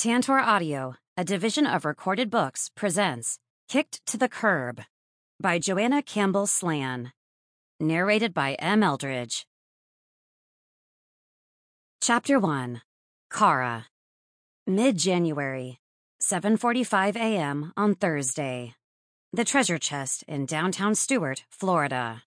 Tantor Audio, a division of Recorded Books, presents Kicked to the Curb by Joanna Campbell Slan. Narrated by M. Eldridge. Chapter 1. Kara. Mid-January, 7:45 a.m. on Thursday. The Treasure Chest in downtown Stuart, Florida.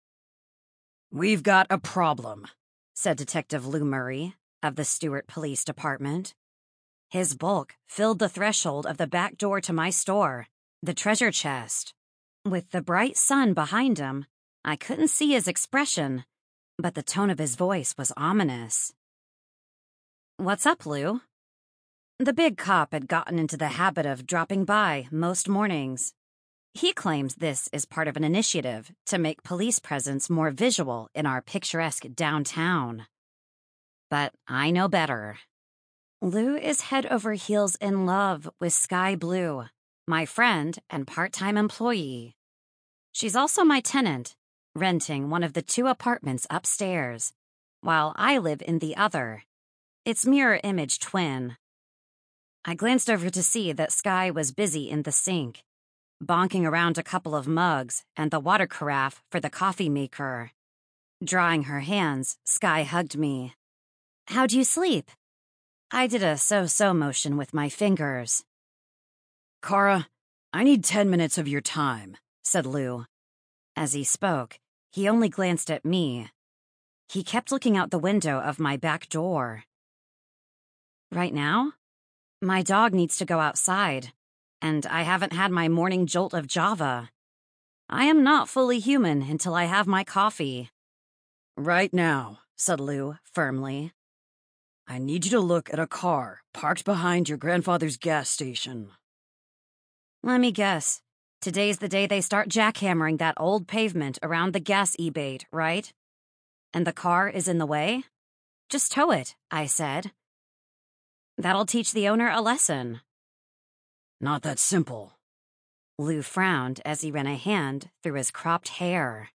"We've got a problem," said Detective Lou Murray of the Stuart Police Department. His bulk filled the threshold of the back door to my store, the Treasure Chest. With the bright sun behind him, I couldn't see his expression, but the tone of his voice was ominous. "What's up, Lou?" The big cop had gotten into the habit of dropping by most mornings. He claims this is part of an initiative to make police presence more visual in our picturesque downtown. But I know better. Lou is head over heels in love with Sky Blue, my friend and part-time employee. She's also my tenant, renting one of the 2 apartments upstairs, while I live in the other, its mirror image twin. I glanced over to see that Sky was busy in the sink, bonking around a couple of mugs and the water carafe for the coffee maker. Drawing her hands, Sky hugged me. "How'd you sleep?" I did a so-so motion with my fingers. "Kara, I need 10 minutes of your time," said Lou. As he spoke, he only glanced at me. He kept looking out the window of my back door. "Right now? My dog needs to go outside, and I haven't had my morning jolt of Java. I am not fully human until I have my coffee." "Right now," said Lou firmly. "I need you to look at a car parked behind your grandfather's gas station." Let me guess. Today's the day they start jackhammering that old pavement around the gas e-bait, right? And the car is in the way? Just tow it, I said. That'll teach the owner a lesson. "Not that simple." Lou frowned as he ran a hand through his cropped hair.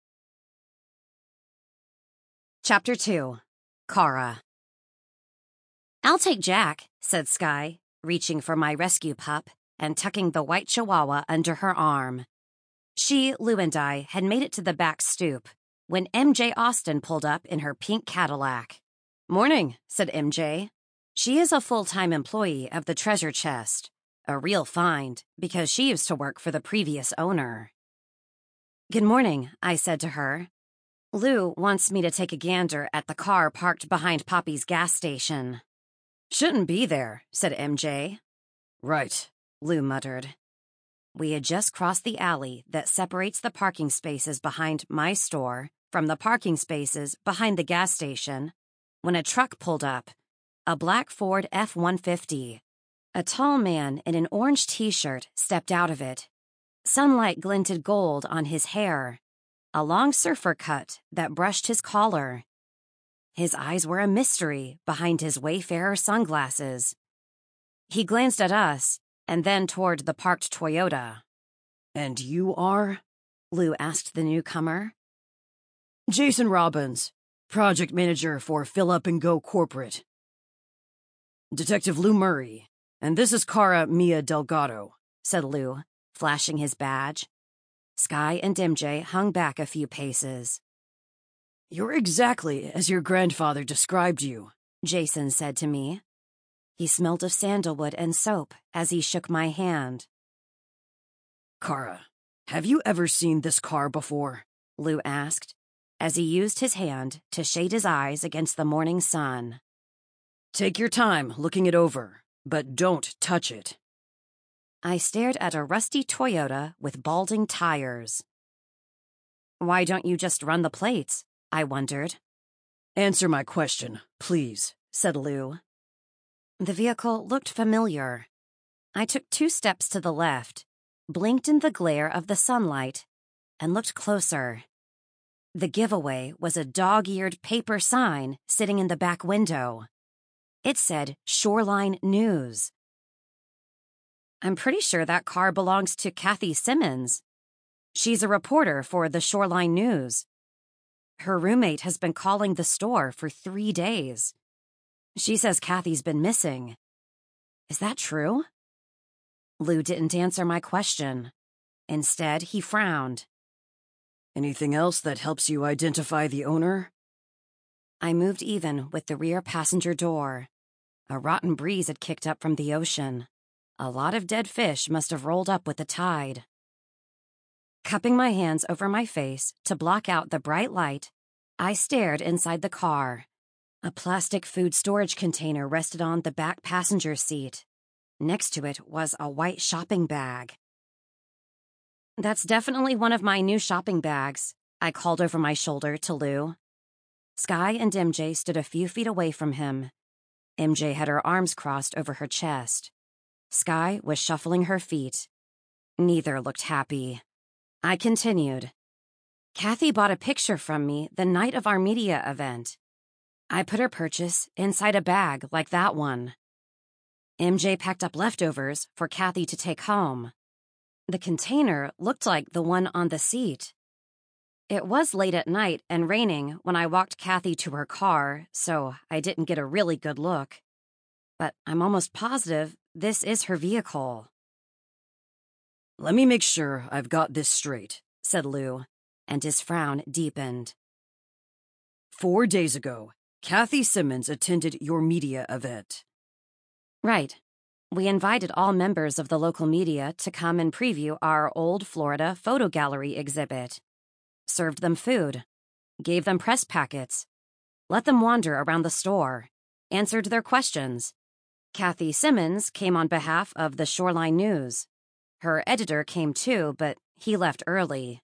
Chapter 2. Kara. "I'll take Jack," said Sky, reaching for my rescue pup and tucking the white chihuahua under her arm. She, Lou, and I had made it to the back stoop when MJ Austin pulled up in her pink Cadillac. "Morning," said MJ. She is a full-time employee of the Treasure Chest, a real find because she used to work for the previous owner. "Good morning," I said to her. "Lou wants me to take a gander at the car parked behind Poppy's gas station." "Shouldn't be there," said MJ. "Right," Lou muttered. We had just crossed the alley that separates the parking spaces behind my store from the parking spaces behind the gas station when a truck pulled up, a black Ford F-150. A tall man in an orange t-shirt stepped out of it. Sunlight glinted gold on his hair, a long surfer cut that brushed his collar. His eyes were a mystery behind his Wayfarer sunglasses. He glanced at us and then toward the parked Toyota. "And you are?" Lou asked the newcomer. "Jason Robbins, project manager for Fill Up and Go Corporate." "Detective Lou Murray, and this is Kara Mia Delgado," said Lou, flashing his badge. Sky and MJ hung back a few paces. "You're exactly as your grandfather described you," Jason said to me. He smelled of sandalwood and soap as he shook my hand. "Kara, have you ever seen this car before?" Lou asked, as he used his hand to shade his eyes against the morning sun. "Take your time looking it over, but don't touch it." I stared at a rusty Toyota with balding tires. "Why don't you just run the plates?" I wondered. "Answer my question, please," said Lou. The vehicle looked familiar. I took 2 steps to the left, blinked in the glare of the sunlight, and looked closer. The giveaway was a dog-eared paper sign sitting in the back window. It said Shoreline News. I'm pretty sure that car belongs to Kathy Simmons. She's a reporter for the Shoreline News. Her roommate has been calling the store for 3 days. She says Kathy's been missing. Is that true? Lou didn't answer my question. Instead, he frowned. Anything else that helps you identify the owner? I moved even with the rear passenger door. A rotten breeze had kicked up from the ocean. A lot of dead fish must have rolled up with the tide. Cupping my hands over my face to block out the bright light, I stared inside the car. A plastic food storage container rested on the back passenger seat. Next to it was a white shopping bag. "That's definitely one of my new shopping bags," I called over my shoulder to Lou. Sky and MJ stood a few feet away from him. MJ had her arms crossed over her chest. Sky was shuffling her feet. Neither looked happy. I continued. "Kathy bought a picture from me the night of our media event. I put her purchase inside a bag like that one. MJ packed up leftovers for Kathy to take home. The container looked like the one on the seat. It was late at night and raining when I walked Kathy to her car, so I didn't get a really good look. But I'm almost positive this is her vehicle." Let me make sure I've got this straight, said Lou, and his frown deepened. 4 days ago, Kathy Simmons attended your media event. Right. We invited all members of the local media to come and preview our old Florida photo gallery exhibit. Served them food. Gave them press packets. Let them wander around the store. Answered their questions. Kathy Simmons came on behalf of the Shoreline News. Her editor came too, but he left early.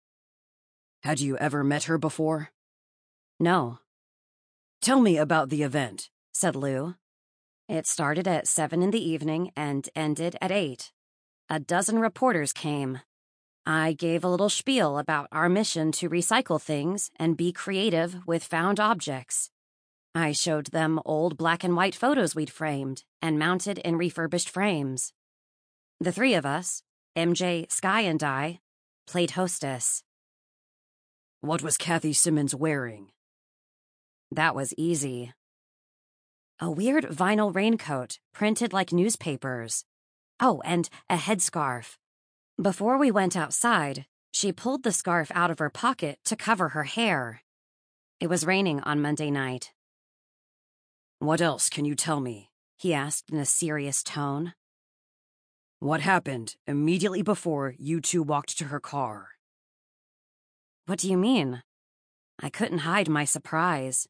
Had you ever met her before? No. Tell me about the event, said Lou. It started at 7 in the evening and ended at 8. A dozen reporters came. I gave a little spiel about our mission to recycle things and be creative with found objects. I showed them old black and white photos we'd framed and mounted in refurbished frames. The three of us, MJ, Sky, and I, played hostess. What was Kathy Simmons wearing? That was easy. A weird vinyl raincoat printed like newspapers. Oh, and a headscarf. Before we went outside, she pulled the scarf out of her pocket to cover her hair. It was raining on Monday night. What else can you tell me? He asked in a serious tone. What happened immediately before you two walked to her car? What do you mean? I couldn't hide my surprise.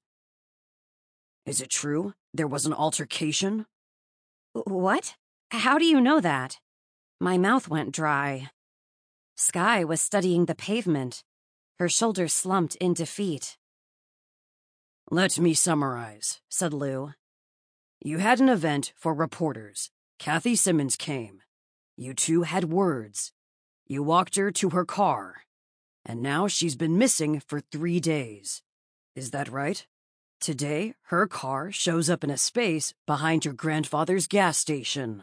Is it true there was an altercation? What? How do you know that? My mouth went dry. Sky was studying the pavement. Her shoulders slumped in defeat. Let me summarize, said Lou. You had an event for reporters. Kathy Simmons came. You two had words. You walked her to her car. And now she's been missing for 3 days. Is that right? Today, her car shows up in a space behind your grandfather's gas station.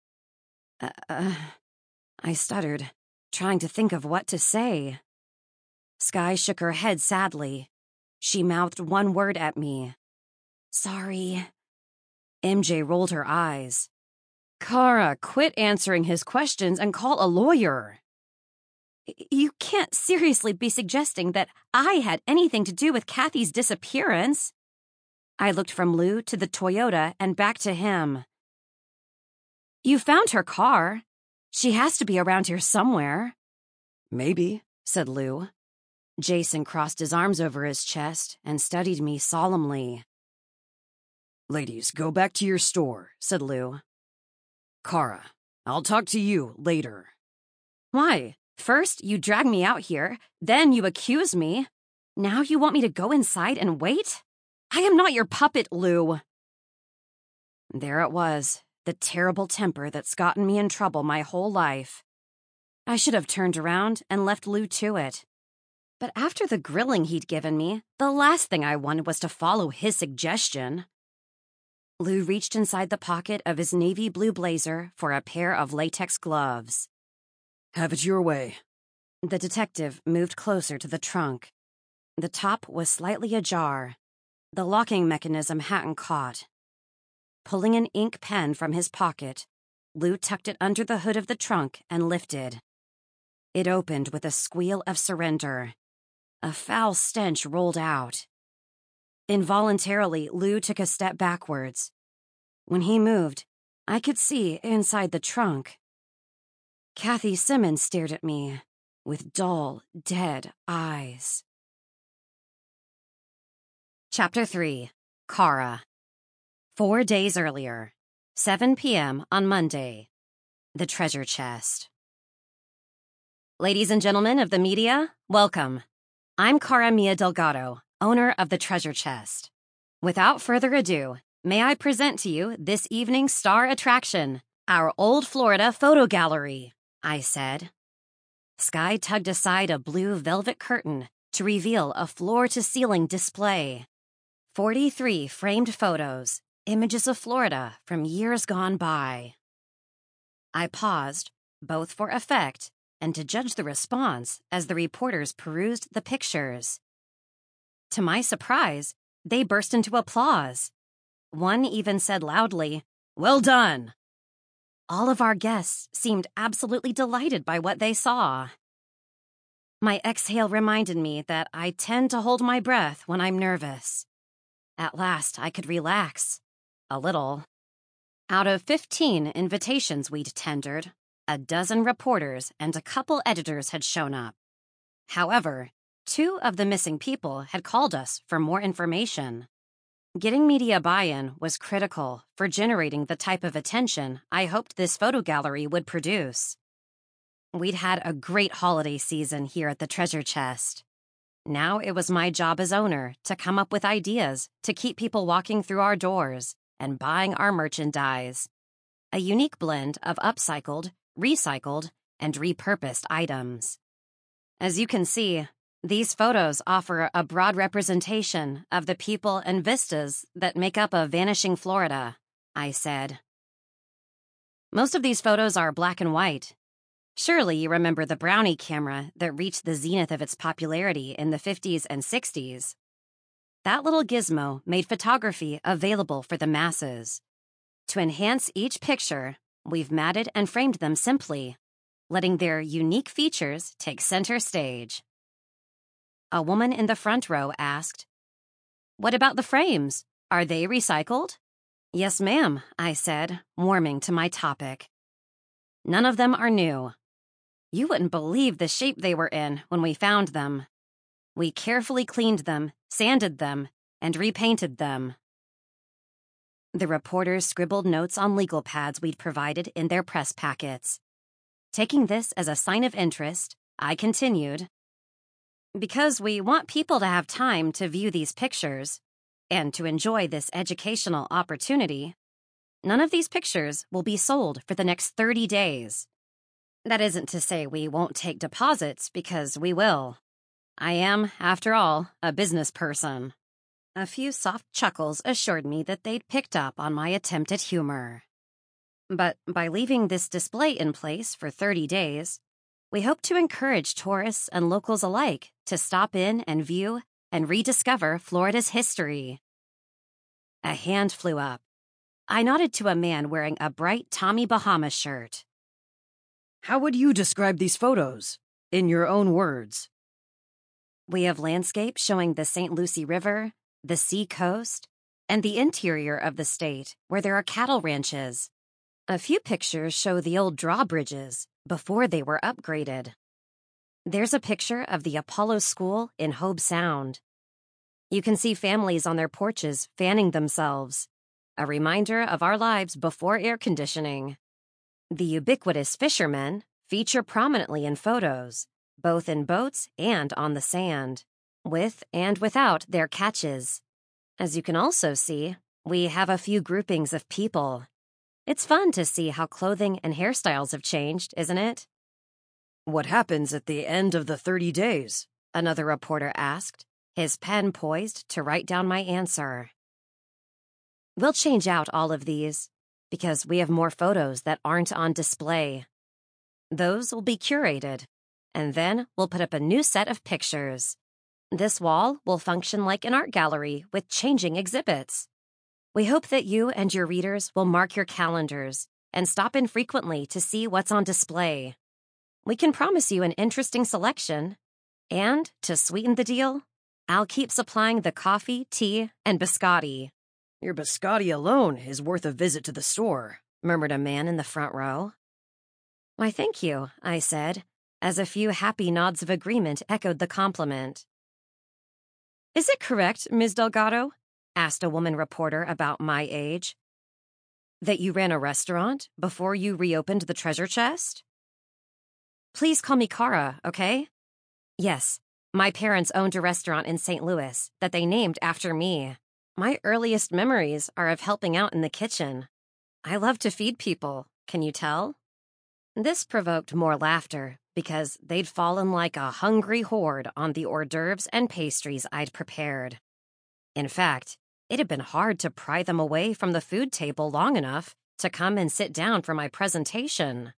I stuttered, trying to think of what to say. Sky shook her head sadly. She mouthed one word at me. Sorry. MJ rolled her eyes. Kara, quit answering his questions and call a lawyer. You can't seriously be suggesting that I had anything to do with Kathy's disappearance. I looked from Lou to the Toyota and back to him. You found her car. She has to be around here somewhere. Maybe, said Lou. Jason crossed his arms over his chest and studied me solemnly. Ladies, go back to your store, said Lou. Kara, I'll talk to you later. Why? First, you drag me out here, then you accuse me. Now you want me to go inside and wait? I am not your puppet, Lou. There it was, the terrible temper that's gotten me in trouble my whole life. I should have turned around and left Lou to it. But after the grilling he'd given me, the last thing I wanted was to follow his suggestion. Lou reached inside the pocket of his navy blue blazer for a pair of latex gloves. Have it your way. The detective moved closer to the trunk. The top was slightly ajar. The locking mechanism hadn't caught. Pulling an ink pen from his pocket, Lou tucked it under the hood of the trunk and lifted. It opened with a squeal of surrender. A foul stench rolled out. Involuntarily, Lou took a step backwards. When he moved, I could see inside the trunk. Kathy Simmons stared at me with dull, dead eyes. Chapter 3. Kara. 4 days earlier, 7 p.m. on Monday. The treasure chest. Ladies and gentlemen of the media, welcome. I'm Kara Mia Delgado, owner of the treasure chest. Without further ado, may I present to you this evening's star attraction, our Old Florida Photo Gallery, I said. Skye tugged aside a blue velvet curtain to reveal a floor-to-ceiling display. 43 framed photos, images of Florida from years gone by. I paused, both for effect and to judge the response as the reporters perused the pictures. To my surprise, they burst into applause. One even said loudly, "Well done!" All of our guests seemed absolutely delighted by what they saw. My exhale reminded me that I tend to hold my breath when I'm nervous. At last, I could relax. A little. Out of 15 invitations we'd tendered, a dozen reporters and a couple editors had shown up. However, 2 of the missing people had called us for more information. Getting media buy-in was critical for generating the type of attention I hoped this photo gallery would produce. We'd had a great holiday season here at the treasure chest. Now it was my job as owner to come up with ideas to keep people walking through our doors and buying our merchandise. A unique blend of upcycled, recycled, and repurposed items. As you can see, these photos offer a broad representation of the people and vistas that make up a vanishing Florida, I said. Most of these photos are black and white. Surely you remember the Brownie camera that reached the zenith of its popularity in the 50s and 60s. That little gizmo made photography available for the masses. To enhance each picture, we've matted and framed them simply, letting their unique features take center stage. A woman in the front row asked, "What about the frames? Are they recycled?" "Yes, ma'am," I said, warming to my topic. "None of them are new. You wouldn't believe the shape they were in when we found them. We carefully cleaned them, sanded them, and repainted them." The reporters scribbled notes on legal pads we'd provided in their press packets. Taking this as a sign of interest, I continued, "Because we want people to have time to view these pictures and to enjoy this educational opportunity, none of these pictures will be sold for the next 30 days. That isn't to say we won't take deposits, because we will. I am, after all, a business person." A few soft chuckles assured me that they'd picked up on my attempt at humor. But by leaving this display in place for 30 days, we hope to encourage tourists and locals alike to stop in and view and rediscover Florida's history. A hand flew up. I nodded to a man wearing a bright Tommy Bahama shirt. How would you describe these photos, in your own words? We have landscapes showing the St. Lucie River, the sea coast, and the interior of the state where there are cattle ranches. A few pictures show the old drawbridges before they were upgraded. There's a picture of the Apollo School in Hobe Sound. You can see families on their porches fanning themselves, a reminder of our lives before air conditioning. The ubiquitous fishermen feature prominently in photos, both in boats and on the sand, with and without their catches. As you can also see, we have a few groupings of people. It's fun to see how clothing and hairstyles have changed, isn't it? What happens at the end of the 30 days? Another reporter asked, his pen poised to write down my answer. We'll change out all of these, because we have more photos that aren't on display. Those will be curated, and then we'll put up a new set of pictures. This wall will function like an art gallery with changing exhibits. We hope that you and your readers will mark your calendars and stop in frequently to see what's on display. We can promise you an interesting selection, and to sweeten the deal, I'll keep supplying the coffee, tea, and biscotti. Your biscotti alone is worth a visit to the store, murmured a man in the front row. Why, thank you, I said, as a few happy nods of agreement echoed the compliment. Is it correct, Ms. Delgado, asked a woman reporter about my age, that you ran a restaurant before you reopened the treasure chest? Please call me Kara, okay? Yes, my parents owned a restaurant in St. Louis that they named after me. My earliest memories are of helping out in the kitchen. I love to feed people, can you tell? This provoked more laughter because they'd fallen like a hungry horde on the hors d'oeuvres and pastries I'd prepared. In fact, it had been hard to pry them away from the food table long enough to come and sit down for my presentation.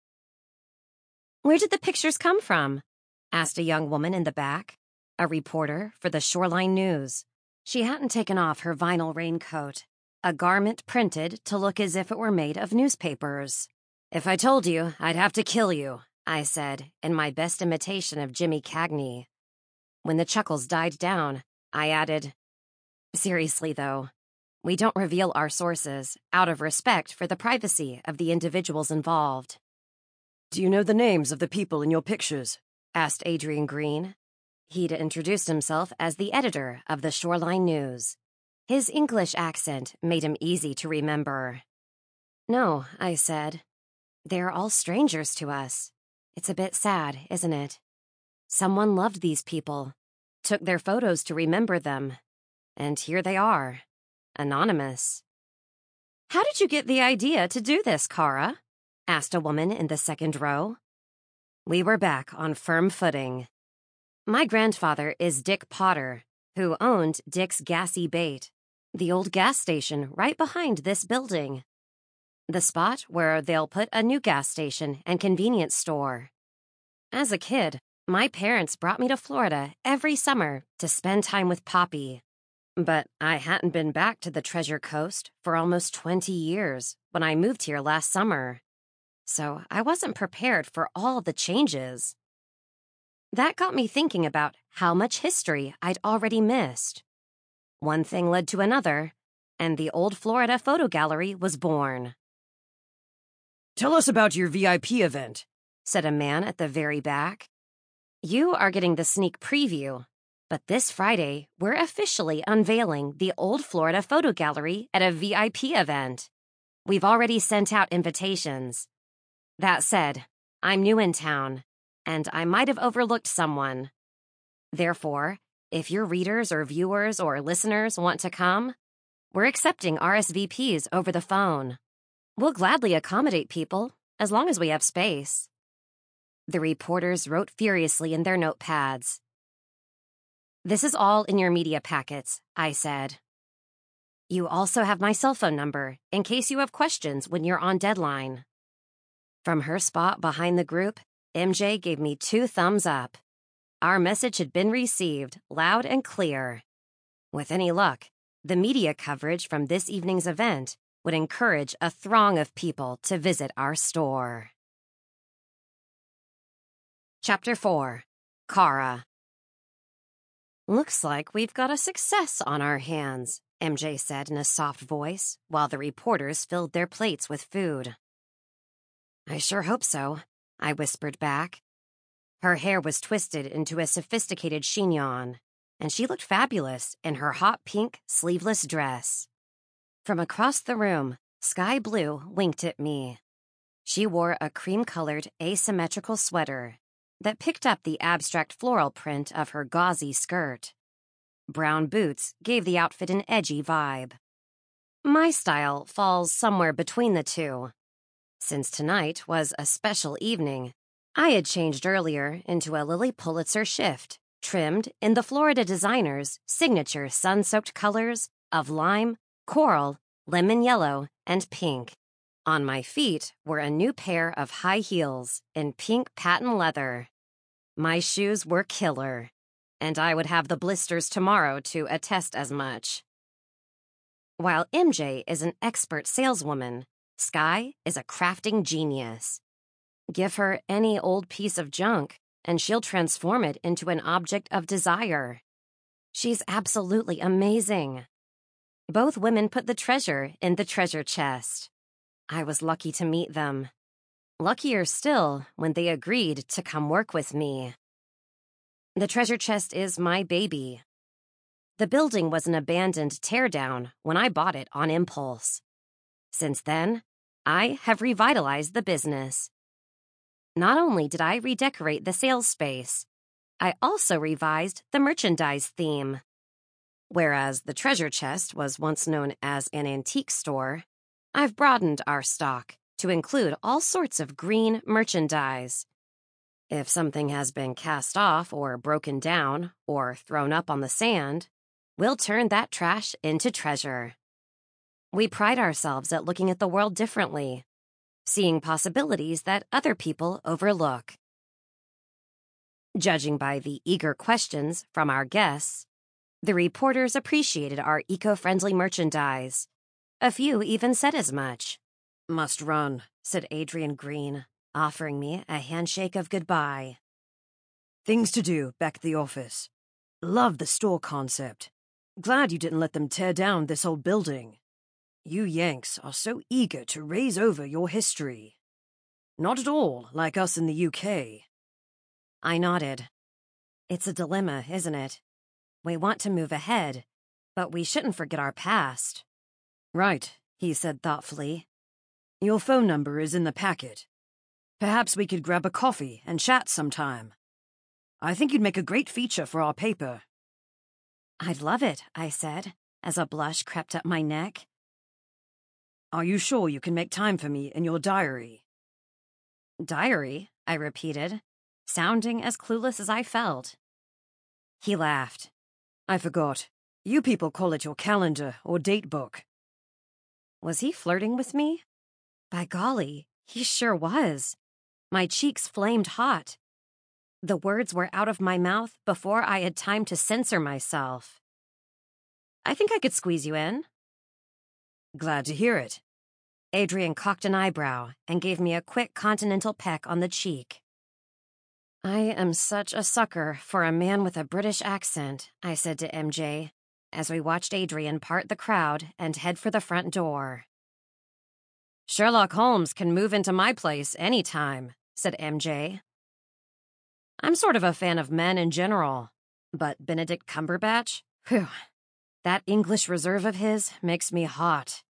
Where did the pictures come from? Asked a young woman in the back, a reporter for the Shoreline News. She hadn't taken off her vinyl raincoat, a garment printed to look as if it were made of newspapers. If I told you, I'd have to kill you, I said, in my best imitation of Jimmy Cagney. When the chuckles died down, I added, seriously, though, we don't reveal our sources out of respect for the privacy of the individuals involved. Do you know the names of the people in your pictures? Asked Adrian Green. He'd introduced himself as the editor of the Shoreline News. His English accent made him easy to remember. No, I said. They're all strangers to us. It's a bit sad, isn't it? Someone loved these people, took their photos to remember them, and here they are, anonymous. How did you get the idea to do this, Kara? Asked a woman in the second row. We were back on firm footing. My grandfather is Dick Potter, who owned Dick's Gassy Bait, the old gas station right behind this building. The spot where they'll put a new gas station and convenience store. As a kid, my parents brought me to Florida every summer to spend time with Poppy. But I hadn't been back to the Treasure Coast for almost 20 years when I moved here last summer. So I wasn't prepared for all the changes. That got me thinking about how much history I'd already missed. One thing led to another, and the Old Florida Photo Gallery was born. Tell us about your VIP event, said a man at the very back. You are getting the sneak preview, but this Friday, we're officially unveiling the Old Florida Photo Gallery at a VIP event. We've already sent out invitations. That said, I'm new in town, and I might have overlooked someone. Therefore, if your readers or viewers or listeners want to come, we're accepting RSVPs over the phone. We'll gladly accommodate people, as long as we have space. The reporters wrote furiously in their notepads. This is all in your media packets, I said. You also have my cell phone number, in case you have questions when you're on deadline. From her spot behind the group, MJ gave me 2 thumbs up. Our message had been received loud and clear. With any luck, the media coverage from this evening's event would encourage a throng of people to visit our store. Chapter 4. Kara. Looks like we've got a success on our hands, MJ said in a soft voice, while the reporters filled their plates with food. I sure hope so, I whispered back. Her hair was twisted into a sophisticated chignon, and she looked fabulous in her hot pink, sleeveless dress. From across the room, Sky Blue winked at me. She wore a cream-colored, asymmetrical sweater that picked up the abstract floral print of her gauzy skirt. Brown boots gave the outfit an edgy vibe. My style falls somewhere between the two. Since tonight was a special evening, I had changed earlier into a Lily Pulitzer shift, trimmed in the Florida designer's signature sun-soaked colors of lime, coral, lemon yellow, and pink. On my feet were a new pair of high heels in pink patent leather. My shoes were killer, and I would have the blisters tomorrow to attest as much. While MJ is an expert saleswoman, Sky is a crafting genius. Give her any old piece of junk, and she'll transform it into an object of desire. She's absolutely amazing. Both women put the treasure in the treasure chest. I was lucky to meet them. Luckier still when they agreed to come work with me. The treasure chest is my baby. The building was an abandoned teardown when I bought it on impulse. Since then, I have revitalized the business. Not only did I redecorate the sales space, I also revised the merchandise theme. Whereas the treasure chest was once known as an antique store, I've broadened our stock to include all sorts of green merchandise. If something has been cast off or broken down or thrown up on the sand, we'll turn that trash into treasure. We pride ourselves at looking at the world differently, seeing possibilities that other people overlook. Judging by the eager questions from our guests, the reporters appreciated our eco-friendly merchandise. A few even said as much. "Must run," said Adrian Green, offering me a handshake of goodbye. "Things to do back at the office. Love the store concept. Glad you didn't let them tear down this old building. You Yanks are so eager to raise over your history. Not at all like us in the UK." I nodded. It's a dilemma, isn't it? We want to move ahead, but we shouldn't forget our past. "Right," he said thoughtfully. "Your phone number is in the packet. Perhaps we could grab a coffee and chat sometime. I think you'd make a great feature for our paper." "I'd love it," I said, as a blush crept up my neck. "Are you sure you can make time for me in your diary?" "Diary?" I repeated, sounding as clueless as I felt. He laughed. "I forgot. You people call it your calendar or date book." Was he flirting with me? By golly, he sure was. My cheeks flamed hot. The words were out of my mouth before I had time to censor myself. "I think I could squeeze you in." "Glad to hear it." Adrian cocked an eyebrow and gave me a quick continental peck on the cheek. "I am such a sucker for a man with a British accent," I said to MJ, as we watched Adrian part the crowd and head for the front door. "Sherlock Holmes can move into my place anytime," said MJ. I'm sort of a fan of men in general, but Benedict Cumberbatch? Whew. That English reserve of his makes me hot.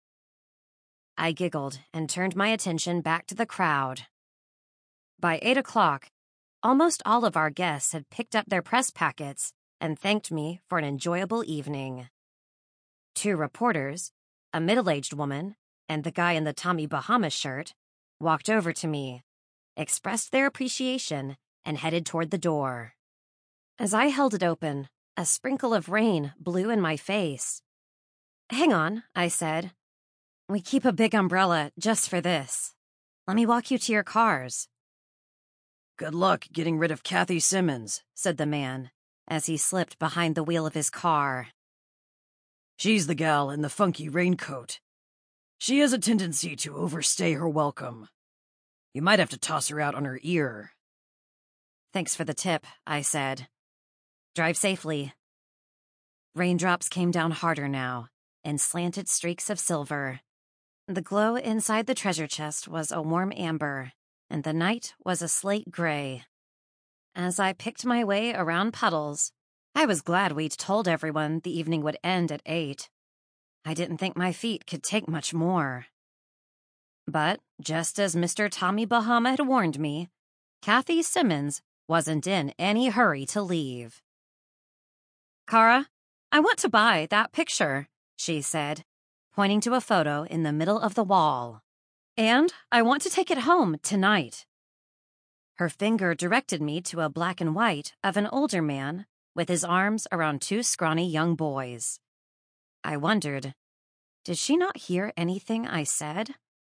I giggled and turned my attention back to the crowd. By 8 o'clock, almost all of our guests had picked up their press packets and thanked me for an enjoyable evening. 2 reporters, a middle-aged woman, and the guy in the Tommy Bahama shirt, walked over to me, expressed their appreciation, and headed toward the door. As I held it open, a sprinkle of rain blew in my face. "Hang on," I said. "We keep a big umbrella just for this. Let me walk you to your cars." "Good luck getting rid of Kathy Simmons," said the man, as he slipped behind the wheel of his car. "She's the gal in the funky raincoat. She has a tendency to overstay her welcome. You might have to toss her out on her ear." "Thanks for the tip," I said. "Drive safely." Raindrops came down harder now, in slanted streaks of silver. The glow inside the treasure chest was a warm amber, and the night was a slate gray. As I picked my way around puddles, I was glad we'd told everyone the evening would end at 8. I didn't think my feet could take much more. But, just as Mr. Tommy Bahama had warned me, Kathy Simmons wasn't in any hurry to leave. "Kara, I want to buy that picture," she said, pointing to a photo in the middle of the wall. "And I want to take it home tonight." Her finger directed me to a black and white of an older man with his arms around 2 scrawny young boys. I wondered, did she not hear anything I said?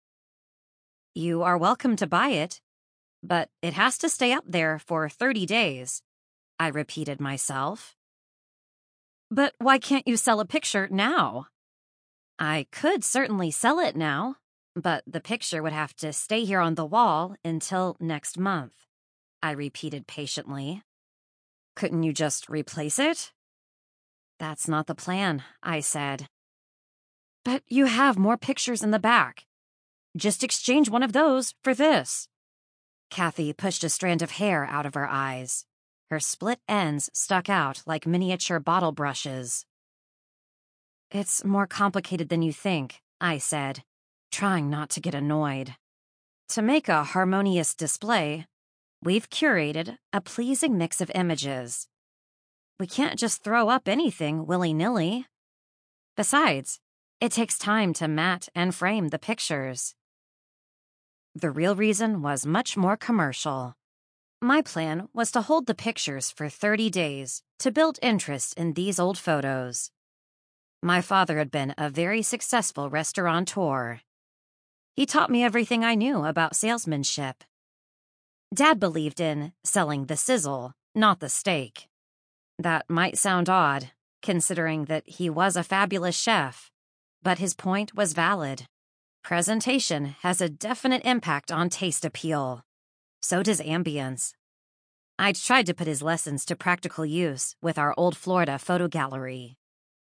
"You are welcome to buy it, but it has to stay up there for 30 days, I repeated myself. "But why can't you sell a picture now?" I could certainly sell it now, but the picture would have to stay here on the wall until next month, I repeated patiently. Couldn't you just replace it? That's not the plan, I said. But you have more pictures in the back. Just exchange one of those for this. Kathy pushed a strand of hair out of her eyes. Her split ends stuck out like miniature bottle brushes. It's more complicated than you think, I said, trying not to get annoyed. To make a harmonious display, we've curated a pleasing mix of images. We can't just throw up anything willy-nilly. Besides, it takes time to matte and frame the pictures. The real reason was much more commercial. My plan was to hold the pictures for 30 days to build interest in these old photos. My father had been a very successful restaurateur. He taught me everything I knew about salesmanship. Dad believed in selling the sizzle, not the steak. That might sound odd, considering that he was a fabulous chef, but his point was valid. Presentation has a definite impact on taste appeal. So does ambience. I'd tried to put his lessons to practical use with our old Florida photo gallery.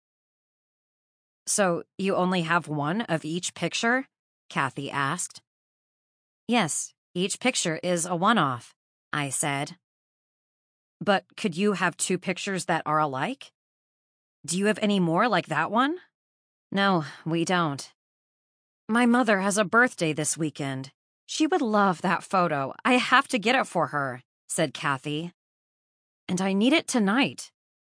So you only have one of each picture? Kathy asked. Yes, each picture is a one-off, I said. But could you have two pictures that are alike? Do you have any more like that one? No, we don't. My mother has a birthday this weekend. She would love that photo. I have to get it for her, said Kathy. And I need it tonight.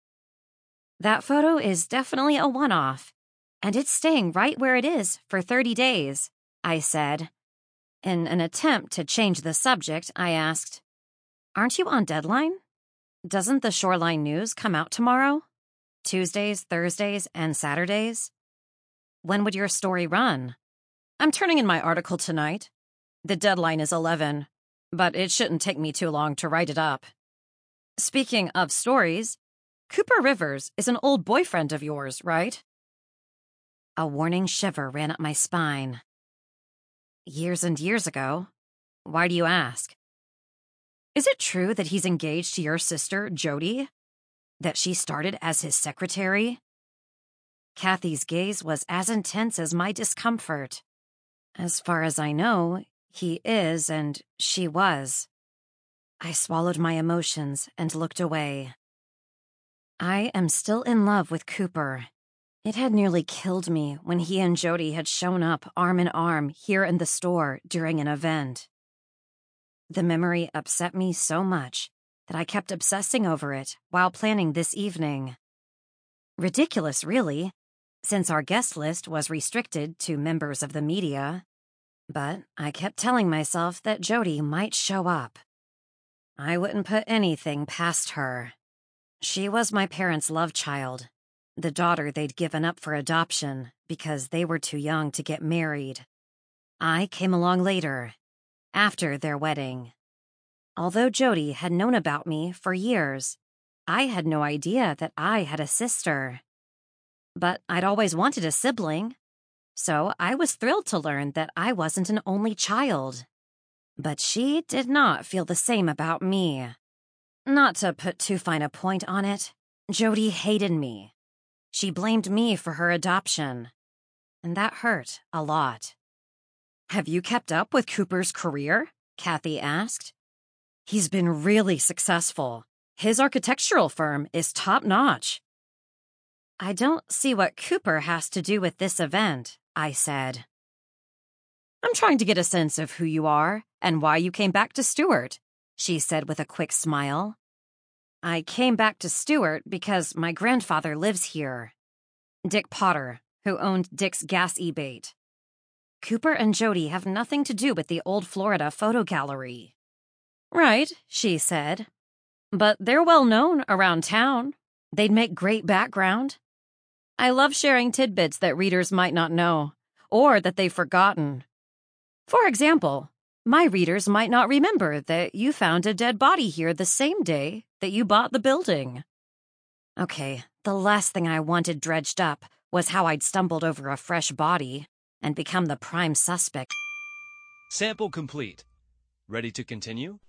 That photo is definitely a one-off, and it's staying right where it is for 30 days, I said. In an attempt to change the subject, I asked, "Aren't you on deadline? Doesn't the Shoreline News come out tomorrow? Tuesdays, Thursdays, and Saturdays? When would your story run?" I'm turning in my article tonight. The deadline is 11, but it shouldn't take me too long to write it up. Speaking of stories, Cooper Rivers is an old boyfriend of yours, right? A warning shiver ran up my spine. Years and years ago. Why do you ask? Is it true that he's engaged to your sister, Jody? That she started as his secretary? Kathy's gaze was as intense as my discomfort. As far as I know, he is and she was. I swallowed my emotions and looked away. I am still in love with Cooper. It had nearly killed me when he and Jody had shown up arm in arm here in the store during an event. The memory upset me so much that I kept obsessing over it while planning this evening. Ridiculous, really, since our guest list was restricted to members of the media. But I kept telling myself that Jody might show up. I wouldn't put anything past her. She was my parents' love child, the daughter they'd given up for adoption because they were too young to get married. I came along later, after their wedding. Although Jody had known about me for years, I had no idea that I had a sister. But I'd always wanted a sibling, so I was thrilled to learn that I wasn't an only child. But she did not feel the same about me. Not to put too fine a point on it, Jody hated me. She blamed me for her adoption, and that hurt a lot. Have you kept up with Cooper's career? Kathy asked. He's been really successful. His architectural firm is top-notch. I don't see what Cooper has to do with this event, I said. I'm trying to get a sense of who you are and why you came back to Stewart, she said with a quick smile. I came back to Stewart because my grandfather lives here. Dick Potter, who owned Dick's Gas Ebate. Cooper and Jody have nothing to do with the old Florida photo gallery. Right, she said. But they're well known around town. They'd make great background. I love sharing tidbits that readers might not know, or that they've forgotten. For example, my readers might not remember that you found a dead body here the same day that you bought the building. Okay, the last thing I wanted dredged up was how I'd stumbled over a fresh body and become the prime suspect. Sample complete. Ready to continue?